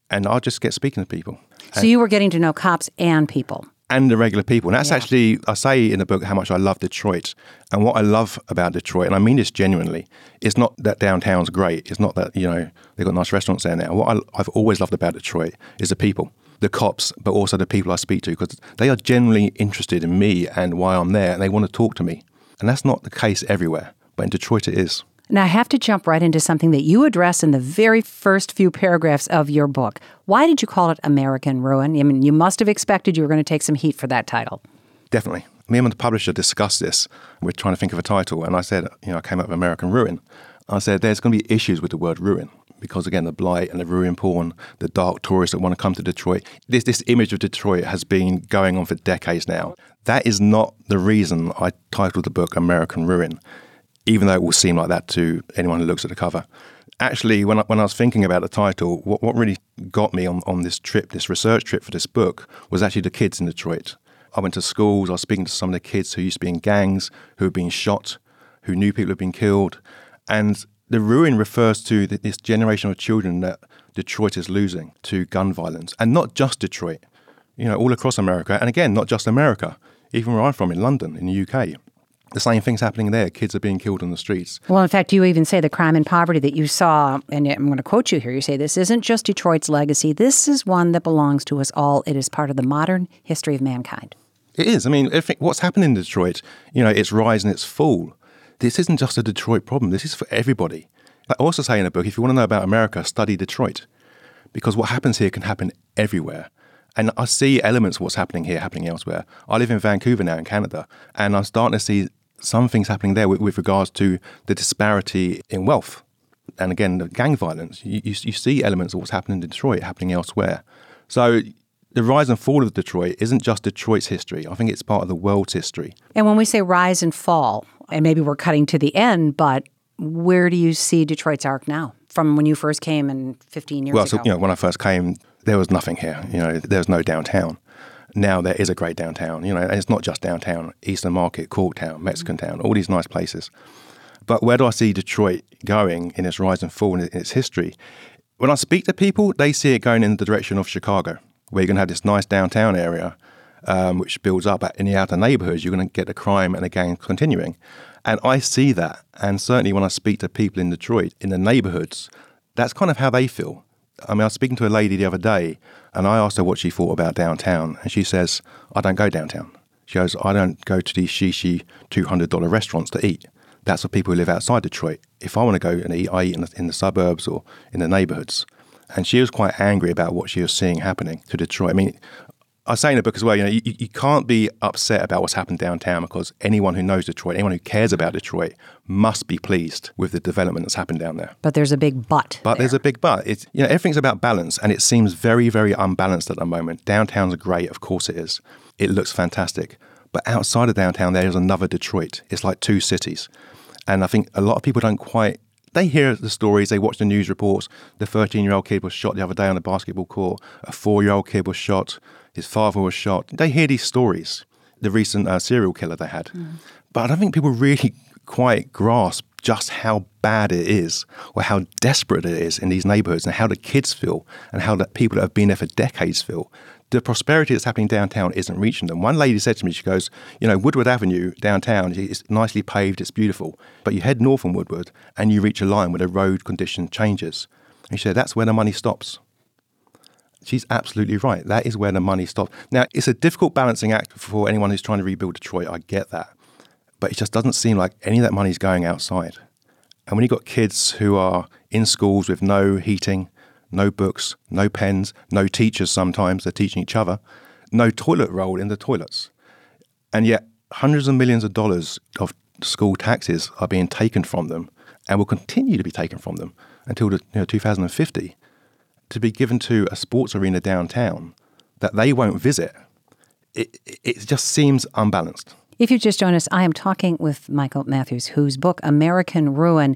[SPEAKER 2] and I'll just get speaking to people.
[SPEAKER 1] So you were getting to know cops and people.
[SPEAKER 2] And the regular people. And that's actually, I say in the book how much I love Detroit. And what I love about Detroit, and I mean this genuinely, it's not that downtown's great. It's not that, they've got nice restaurants there now. What I've always loved about Detroit is the people, the cops, but also the people I speak to, because they are genuinely interested in me and why I'm there, and they want to talk to me. And that's not the case everywhere, but in Detroit it is.
[SPEAKER 1] Now, I have to jump right into something that you address in the very first few paragraphs of your book. Why did you call it American Ruin? I mean, you must have expected you were going to take some heat for that title.
[SPEAKER 2] Definitely. Me and the publisher discussed this. We're trying to think of a title, and I said, I came up with American Ruin. I said, there's going to be issues with the word ruin, because, again, the blight and the ruin porn, the dark tourists that want to come to Detroit. This image of Detroit has been going on for decades now. That is not the reason I titled the book American Ruin, even though it will seem like that to anyone who looks at the cover. Actually, when I was thinking about the title, what really got me on this trip, this research trip for this book, was actually the kids in Detroit. I went to schools, I was speaking to some of the kids who used to be in gangs, who had been shot, who knew people had been killed. And the ruin refers to this generation of children that Detroit is losing to gun violence. And not just Detroit, all across America. And again, not just America, even where I'm from in London, in the UK. The same thing's happening there. Kids are being killed on the streets.
[SPEAKER 1] Well, in fact, you even say the crime and poverty that you saw, and I'm going to quote you here, you say, this isn't just Detroit's legacy. This is one that belongs to us all. It is part of the modern history of mankind.
[SPEAKER 2] It is. I mean, what's happened in Detroit, its rise and its fall, this isn't just a Detroit problem. This is for everybody. I also say in the book, if you want to know about America, study Detroit, because what happens here can happen everywhere. And I see elements of what's happening here happening elsewhere. I live in Vancouver now in Canada, and I'm starting to see some things happening there with regards to the disparity in wealth. And again, the gang violence. You see elements of what's happening in Detroit happening elsewhere. So the rise and fall of Detroit isn't just Detroit's history. I think it's part of the world's history.
[SPEAKER 1] And when we say rise and fall, and maybe we're cutting to the end, but where do you see Detroit's arc now from when you first came in 15 years ago?
[SPEAKER 2] Well, so, when I first came, there was nothing here. There was no downtown. Now there is a great downtown, and it's not just downtown, Eastern Market, Corktown, Mexican Town, all these nice places. But where do I see Detroit going in its rise and fall in its history? When I speak to people, they see it going in the direction of Chicago, where you're going to have this nice downtown area, which builds up. In the outer neighborhoods, you're going to get the crime and the gang continuing. And I see that. And certainly when I speak to people in Detroit, in the neighborhoods, that's kind of how they feel. I mean, I was speaking to a lady the other day, and I asked her what she thought about downtown. And she says, I don't go downtown. She goes, I don't go to these shishi $200 restaurants to eat. That's for people who live outside Detroit. If I want to go and eat, I eat in the suburbs or in the neighborhoods. And she was quite angry about what she was seeing happening to Detroit. I mean, I say in the book as well, you can't be upset about what's happened downtown, because anyone who knows Detroit, anyone who cares about Detroit, must be pleased with the development that's happened down there.
[SPEAKER 1] But there's a big but.
[SPEAKER 2] But there's a big but. It's, everything's about balance, and it seems very, very unbalanced at the moment. Downtown's great, of course it is. It looks fantastic. But outside of downtown, there's another Detroit. It's like two cities. And I think a lot of people don't quite... They hear the stories, they watch the news reports. The 13-year-old kid was shot the other day on the basketball court. A 4-year-old kid was shot. His father was shot. They hear these stories, the recent serial killer they had. But I don't think people really quite grasp just how bad it is, or how desperate it is in these neighborhoods, and how the kids feel, and how the people that have been there for decades feel. The prosperity that's happening downtown isn't reaching them. One lady said to me, she goes, Woodward Avenue downtown, it's nicely paved, it's beautiful. But you head north on Woodward and you reach a line where the road condition changes. And she said, that's where the money stops. She's absolutely right. That is where the money stops. Now, it's a difficult balancing act for anyone who's trying to rebuild Detroit. I get that. But it just doesn't seem like any of that money is going outside. And when you've got kids who are in schools with no heating, no books, no pens, no teachers sometimes, they're teaching each other, no toilet roll in the toilets. And yet hundreds of millions of dollars of school taxes are being taken from them and will continue to be taken from them until 2050 to be given to a sports arena downtown that they won't visit. It just seems unbalanced.
[SPEAKER 1] If you just joined us, I am talking with Michael Matthews, whose book, American Ruin,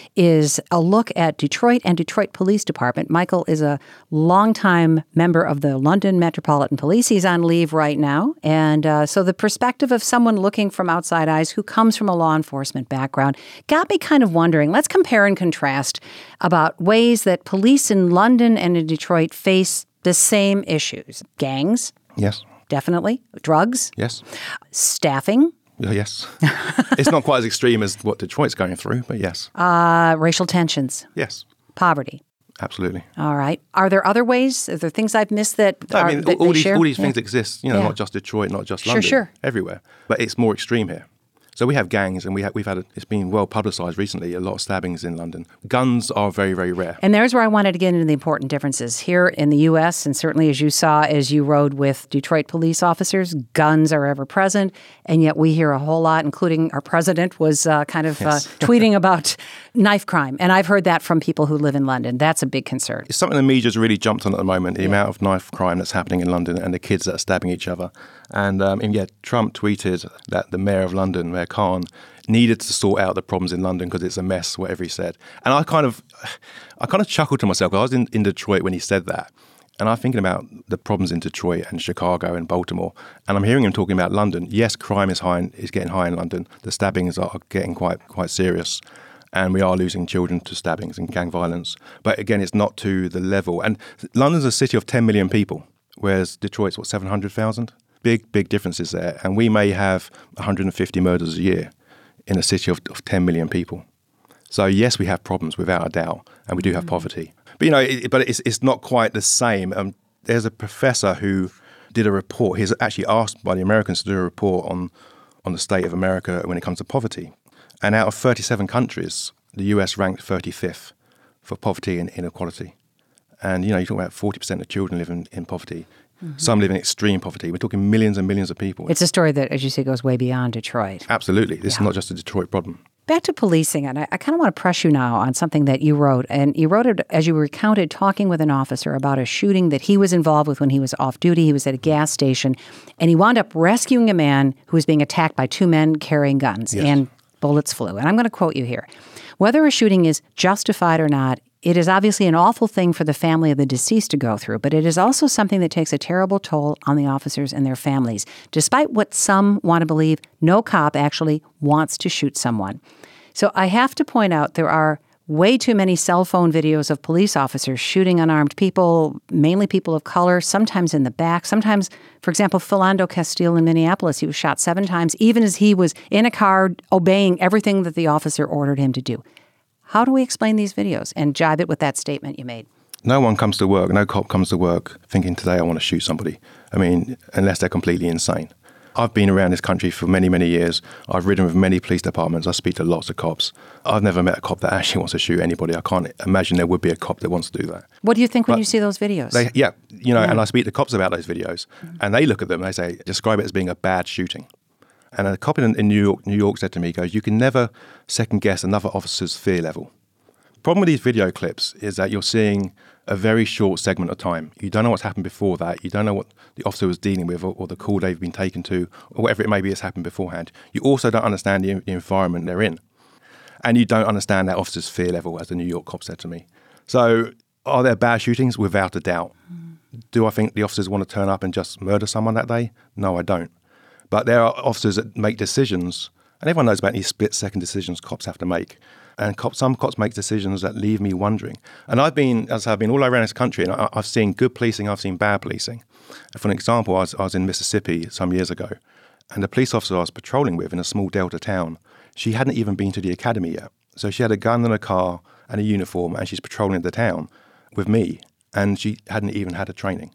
[SPEAKER 1] is a look at Detroit and Detroit Police Department. Michael is a longtime member of the London Metropolitan Police. He's on leave right now. And so the perspective of someone looking from outside eyes who comes from a law enforcement background got me kind of wondering, let's compare and contrast about ways that police in London and in Detroit face the same issues. Gangs.
[SPEAKER 2] Yes.
[SPEAKER 1] Definitely. Drugs.
[SPEAKER 2] Yes.
[SPEAKER 1] Staffing.
[SPEAKER 2] Yes. It's not quite as extreme as what Detroit's going through, but yes.
[SPEAKER 1] Racial tensions.
[SPEAKER 2] Yes.
[SPEAKER 1] Poverty.
[SPEAKER 2] Absolutely.
[SPEAKER 1] All right. Are there other ways? Are there things I've missed that
[SPEAKER 2] all these
[SPEAKER 1] share?
[SPEAKER 2] things exist, not just Detroit, not just London.
[SPEAKER 1] Sure.
[SPEAKER 2] Everywhere. But it's more extreme here. So we have gangs, and it's been well publicised recently, a lot of stabbings in London. Guns are very, very rare.
[SPEAKER 1] And there's where I wanted to get into the important differences. Here in the U.S., and certainly as you saw as you rode with Detroit police officers, guns are ever present, and yet we hear a whole lot, including our president was tweeting about knife crime. And I've heard that from people who live in London. That's a big concern.
[SPEAKER 2] It's something the media's really jumped on at the moment, the amount of knife crime that's happening in London and the kids that are stabbing each other. And Trump tweeted that the mayor of London, Mayor Khan, needed to sort out the problems in London because it's a mess, whatever he said. And I kind of chuckled to myself. I was in Detroit when he said that. And I'm thinking about the problems in Detroit and Chicago and Baltimore. And I'm hearing him talking about London. Yes, crime is getting high in London. The stabbings are getting quite serious. And we are losing children to stabbings and gang violence. But again, it's not to the level. And London's a city of 10 million people, whereas Detroit's, 700,000? Big differences there. And we may have 150 murders a year in a city of 10 million people. So yes, we have problems without a doubt, and we do have poverty. But it's not quite the same. There's a professor who did a report. He's actually asked by the Americans to do a report on the state of America when it comes to poverty. And out of 37 countries, the US ranked 35th for poverty and inequality. And you talk about 40% of children live in poverty. Mm-hmm. Some live in extreme poverty. We're talking millions and millions of people.
[SPEAKER 1] It's a story that, as you say, goes way beyond Detroit.
[SPEAKER 2] Absolutely. This is not just a Detroit problem.
[SPEAKER 1] Back to policing, and I kind of want to press you now on something that you wrote. And you wrote it as you recounted talking with an officer about a shooting that he was involved with when he was off duty. He was at a gas station, and he wound up rescuing a man who was being attacked by two men carrying guns, and bullets flew. And I'm going to quote you here. Whether a shooting is justified or not, it is obviously an awful thing for the family of the deceased to go through, but it is also something that takes a terrible toll on the officers and their families. Despite what some want to believe, no cop actually wants to shoot someone. So I have to point out there are way too many cell phone videos of police officers shooting unarmed people, mainly people of color, sometimes in the back. Sometimes, for example, Philando Castile in Minneapolis, he was shot 7 times, even as he was in a car obeying everything that the officer ordered him to do. How do we explain these videos and jibe it with that statement you made?
[SPEAKER 2] No one comes to work, no cop comes to work thinking today I want to shoot somebody. I mean, unless they're completely insane. I've been around this country for many, many years. I've ridden with many police departments. I speak to lots of cops. I've never met a cop that actually wants to shoot anybody. I can't imagine there would be a cop that wants to do that.
[SPEAKER 1] What do you think when you see those videos?
[SPEAKER 2] And I speak to cops about those videos, and they look at them and they say, describe it as being a bad shooting. And a cop in New York said to me, he goes, you can never second guess another officer's fear level. The problem with these video clips is that you're seeing a very short segment of time. You don't know what's happened before that. You don't know what the officer was dealing with or the call they've been taken to or whatever it may be that's happened beforehand. You also don't understand the environment they're in. And you don't understand that officer's fear level, as the New York cop said to me. So are there bad shootings? Without a doubt. Do I think the officers want to turn up and just murder someone that day? No, I don't. But there are officers that make decisions, and everyone knows about these split-second decisions cops have to make. And some cops make decisions that leave me wondering. And I've been all around this country, and I've seen good policing, I've seen bad policing. For an example, I was in Mississippi some years ago, and the police officer I was patrolling with in a small Delta town, she hadn't even been to the academy yet. So she had a gun and a car and a uniform, and she's patrolling the town with me, and she hadn't even had a training.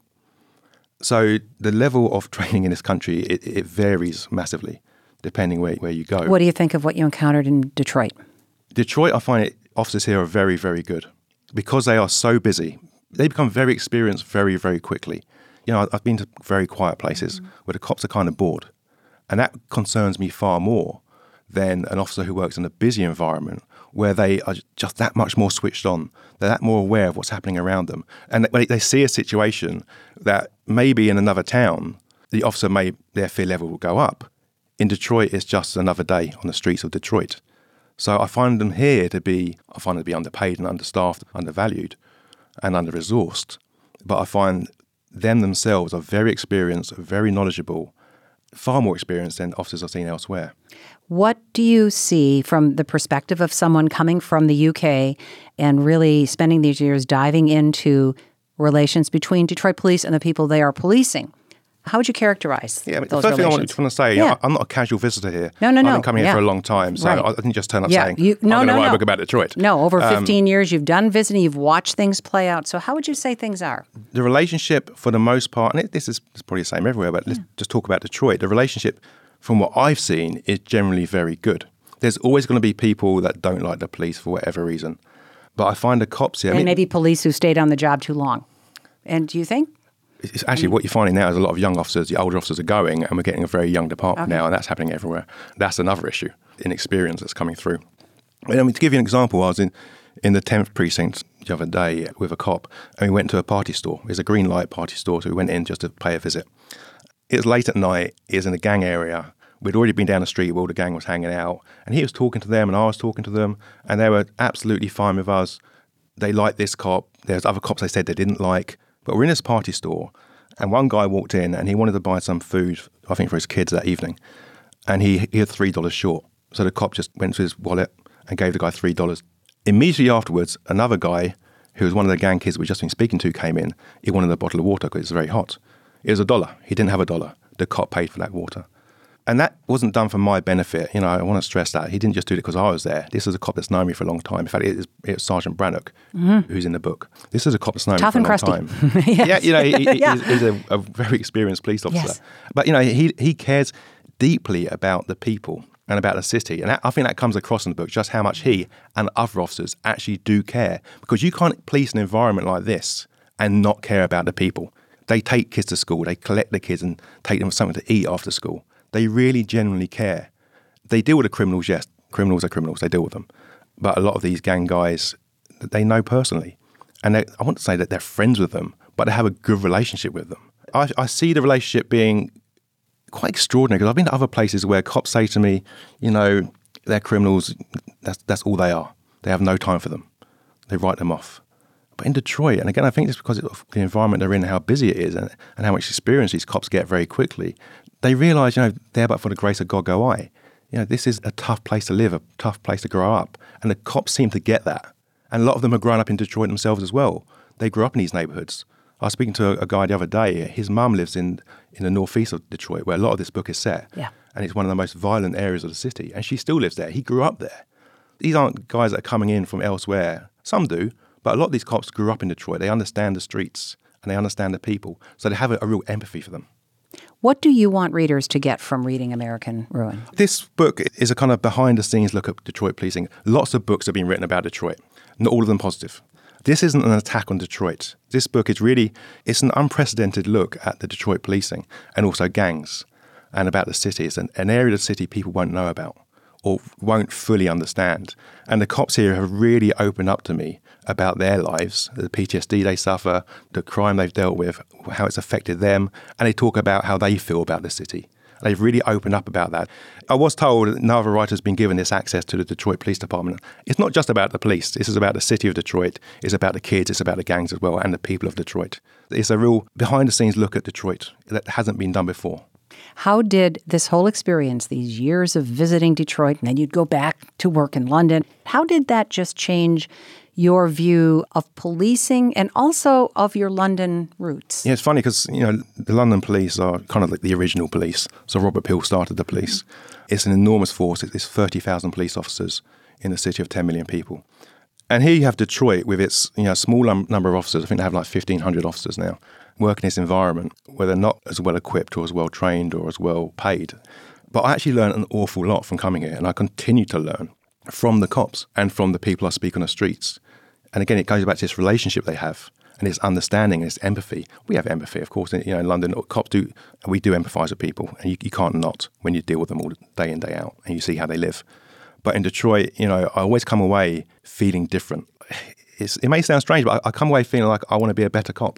[SPEAKER 2] So the level of training in this country, it varies massively, depending where you go.
[SPEAKER 1] What do you think of what you encountered in Detroit?
[SPEAKER 2] Detroit, I find officers here are very, very good. Because they are so busy, they become very experienced very, very quickly. I've been to very quiet places where the cops are kind of bored. And that concerns me far more than an officer who works in a busy environment where they are just that much more switched on. They're that more aware of what's happening around them. And when they see a situation that maybe in another town, the officer their fear level will go up. In Detroit, it's just another day on the streets of Detroit. So I find them here to be underpaid and understaffed, undervalued and under-resourced. But I find them themselves are very experienced, very knowledgeable, far more experienced than officers I've seen elsewhere.
[SPEAKER 1] What do you see from the perspective of someone coming from the UK and really spending these years diving into relations between Detroit police and the people they are policing? How would you characterize those
[SPEAKER 2] the first thing I want to say, I'm not a casual visitor here.
[SPEAKER 1] No.
[SPEAKER 2] I've been coming here for a long time, so I didn't just turn up saying, I'm going to write a book about Detroit.
[SPEAKER 1] No, over 15 years, you've done visiting, you've watched things play out. So how would you say things are?
[SPEAKER 2] The relationship, for the most part, and this is probably the same everywhere, but let's just talk about Detroit. The relationship, from what I've seen, is generally very good. There's always going to be people that don't like the police for whatever reason. But I find the cops here...
[SPEAKER 1] And maybe police who stayed on the job too long. And do you think?
[SPEAKER 2] It's actually what you're finding now is a lot of young officers, the older officers are going, and we're getting a very young department now, and that's happening everywhere. That's another issue, inexperience that's coming through. I mean, to give you an example, I was in the 10th precinct the other day with a cop, and we went to a party store. It was a green light party store, so we went in just to pay a visit. It was late at night, it was in a gang area. We'd already been down the street where all the gang was hanging out, and he was talking to them, and I was talking to them, and they were absolutely fine with us. They liked this cop. There's other cops they said they didn't like. But we're in this party store, and one guy walked in, and he wanted to buy some food, I think for his kids that evening, and he had $3 short. So the cop just went to his wallet and gave the guy $3. Immediately afterwards, another guy, who was one of the gang kids we'd just been speaking to, came in. He wanted a bottle of water because it's very hot. It was $1. He didn't have $1. The cop paid for that water. And that wasn't done for my benefit. You know, I want to stress that. He didn't just do it because I was there. This is a cop that's known me for a long time. In fact, it was Sergeant Brannock, who's in the book. This is a cop that's known me for a long time.
[SPEAKER 1] Yes.
[SPEAKER 2] Yeah, you know, he's a very experienced police officer.
[SPEAKER 1] Yes.
[SPEAKER 2] But, you know, he cares deeply about the people and about the city. And I think that comes across in the book, just how much he and other officers actually do care. Because you can't police an environment like this and not care about the people. They take kids to school. They collect the kids and take them something to eat after school. They really genuinely care. They deal with the criminals, yes. Criminals are criminals. They deal with them. But a lot of these gang guys, they know personally. And I want to say that they're friends with them, but they have a good relationship with them. I see the relationship being quite extraordinary because I've been to other places where cops say to me, you know, they're criminals. That's all they are. They have no time for them. They write them off. But in Detroit, and again, I think it's because of the environment they're in, how busy it is, and how much experience these cops get very quickly, they realise, you know, there but for the grace of God go I. You know, this is a tough place to live, a tough place to grow up. And the cops seem to get that. And a lot of them have grown up in Detroit themselves as well. They grew up in these neighbourhoods. I was speaking to a guy the other day. His mum lives in the northeast of Detroit, where a lot of this book is set.
[SPEAKER 1] Yeah.
[SPEAKER 2] And it's one of the most violent areas of the city. And she still lives there. He grew up there. These aren't guys that are coming in from elsewhere. Some do. But a lot of these cops grew up in Detroit. They understand the streets and they understand the people. So they have a real empathy for them.
[SPEAKER 1] What do you want readers to get from reading American Ruin?
[SPEAKER 2] This book is a kind of behind-the-scenes look at Detroit policing. Lots of books have been written about Detroit, not all of them positive. This isn't an attack on Detroit. This book is it's an unprecedented look at the Detroit policing and also gangs and about the city. It's an area of the city people won't know about or won't fully understand. And the cops here have really opened up to me about their lives, the PTSD they suffer, the crime they've dealt with, how it's affected them, and they talk about how they feel about the city. They've really opened up about that. I was told that no other writer's been given this access to the Detroit Police Department. It's not just about the police. This is about the city of Detroit. It's about the kids. It's about the gangs as well and the people of Detroit. It's a real behind-the-scenes look at Detroit that hasn't been done before.
[SPEAKER 1] How did this whole experience, these years of visiting Detroit, and then you'd go back to work in London, how did that just change your view of policing and also of your London roots?
[SPEAKER 2] Yeah, it's funny because, you know, the London police are kind of like the original police. So Robert Peel started the police. It's an enormous force. It's 30,000 police officers in a city of 10 million people. And here you have Detroit with its, you know, small number of officers. I think they have like 1,500 officers now, work in this environment where they're not as well equipped or as well trained or as well paid. But I actually learned an awful lot from coming here, and I continue to learn from the cops and from the people I speak on the streets. And again, it goes back to this relationship they have and this understanding and this empathy. We have empathy, of course. You know, in London, cops do. We do empathise with people, and you can't not when you deal with them all day in, day out, and you see how they live. But in Detroit, you know, I always come away feeling different. It may sound strange, but I come away feeling like I want to be a better cop.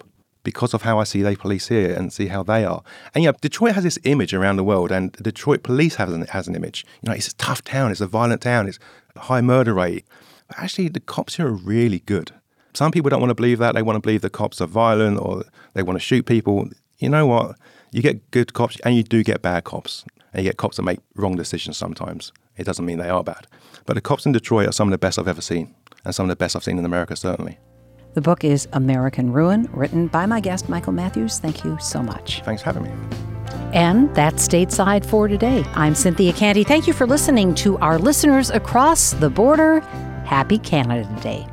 [SPEAKER 2] because of how I see they police here and see how they are. And Detroit has this image around the world, and the Detroit police has an image. It's a tough town, it's a violent town, it's a high murder rate. But actually, the cops here are really good. Some people don't want to believe that. They want to believe the cops are violent or they want to shoot people. You know what? You get good cops and you do get bad cops. And you get cops that make wrong decisions sometimes. It doesn't mean they are bad. But the cops in Detroit are some of the best I've ever seen, and some of the best I've seen in America, certainly.
[SPEAKER 1] The book is American Ruin, written by my guest, Michael Matthews. Thank you so much.
[SPEAKER 2] Thanks for having me.
[SPEAKER 1] And that's Stateside for today. I'm Cynthia Canty. Thank you for listening. To our listeners across the border, happy Canada Day.